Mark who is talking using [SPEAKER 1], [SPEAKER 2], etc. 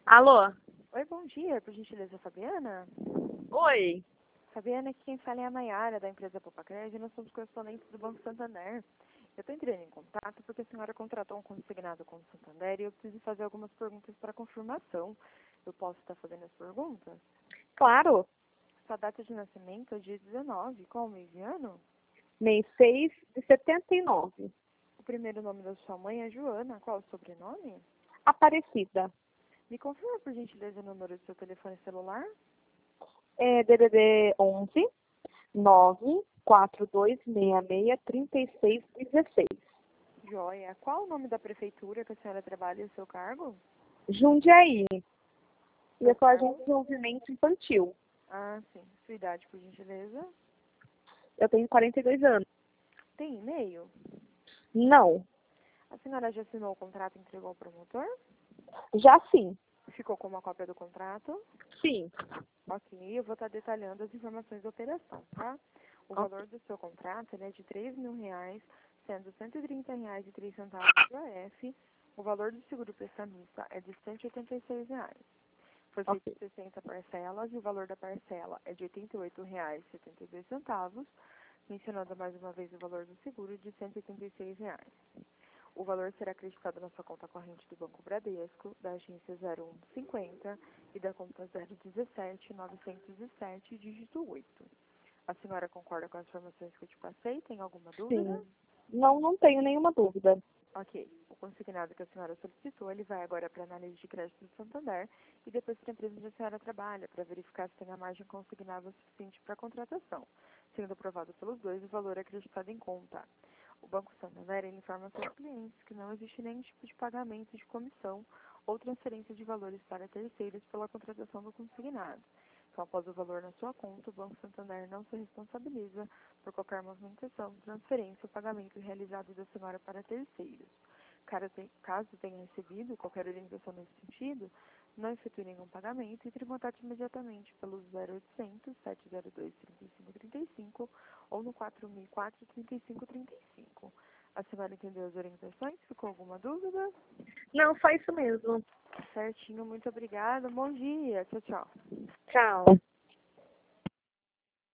[SPEAKER 1] Alô?
[SPEAKER 2] Oi, bom dia. Por gentileza, Fabiana?
[SPEAKER 1] Oi.
[SPEAKER 2] Fabiana, aqui quem fala é a Nayara, da empresa Popacred. Nós somos correspondentes do Banco Santander. Eu estou entrando em contato porque a senhora contratou um consignado com o Santander e eu preciso fazer algumas perguntas para confirmação. Eu posso estar fazendo as perguntas?
[SPEAKER 1] Claro.
[SPEAKER 2] Sua data de nascimento é dia 19. Qual o mês e ano?
[SPEAKER 1] Mês 6 de 79.
[SPEAKER 2] O primeiro nome da sua mãe é Joana. Qual o sobrenome?
[SPEAKER 1] Aparecida.
[SPEAKER 2] Me confirma, por gentileza, o número do seu telefone celular?
[SPEAKER 1] É DDD 11 94266 3616.
[SPEAKER 2] Joia. Qual o nome da prefeitura que a senhora trabalha e o seu cargo?
[SPEAKER 1] Jundiaí. E eu sou
[SPEAKER 2] cargo?
[SPEAKER 1] agente de desenvolvimento infantil.
[SPEAKER 2] Ah, sim. Sua idade, por gentileza?
[SPEAKER 1] Eu tenho 42 anos.
[SPEAKER 2] Tem e-mail?
[SPEAKER 1] Não.
[SPEAKER 2] A senhora já assinou o contrato e entregou ao promotor?
[SPEAKER 1] Já sim.
[SPEAKER 2] Ficou com uma cópia do contrato?
[SPEAKER 1] Sim.
[SPEAKER 2] Ok, eu vou estar detalhando as informações da operação, tá? O valor do seu contrato ele é de R$ 3.000, sendo R$ 130,03 do AF. O valor do seguro prestamista é de R$ 186. Foi feito
[SPEAKER 1] Ok.
[SPEAKER 2] 60 parcelas e o valor da parcela é de R$ 88,72, mencionando mais uma vez o valor do seguro de R$ 186. O valor será acreditado na sua conta corrente do Banco Bradesco, da agência 0150 e da conta 017-907, dígito 8. A senhora concorda com as informações que eu te passei? Tem alguma dúvida?
[SPEAKER 1] Sim. Não tenho nenhuma dúvida.
[SPEAKER 2] Ok. O consignado que a senhora solicitou, ele vai agora para a análise de crédito do Santander e depois para a empresa onde a senhora trabalha, para verificar se tem a margem consignável suficiente para a contratação. Sendo aprovado pelos dois, o valor é acreditado em conta. O Banco Santander informa aos seus clientes que não existe nenhum tipo de pagamento de comissão ou transferência de valores para terceiros pela contratação do consignado. Então, após o valor na sua conta, o Banco Santander não se responsabiliza por qualquer movimentação, transferência ou pagamento realizado da senhora para terceiros. Caso tenha recebido qualquer orientação nesse sentido, não efetue nenhum pagamento e entre em contato imediatamente pelo 0800 702 3535 ou no 4004 3535. A senhora entendeu as orientações? Ficou alguma dúvida?
[SPEAKER 1] Não, só isso mesmo.
[SPEAKER 2] Certinho, muito obrigada. Bom dia. Tchau, tchau.
[SPEAKER 1] Tchau.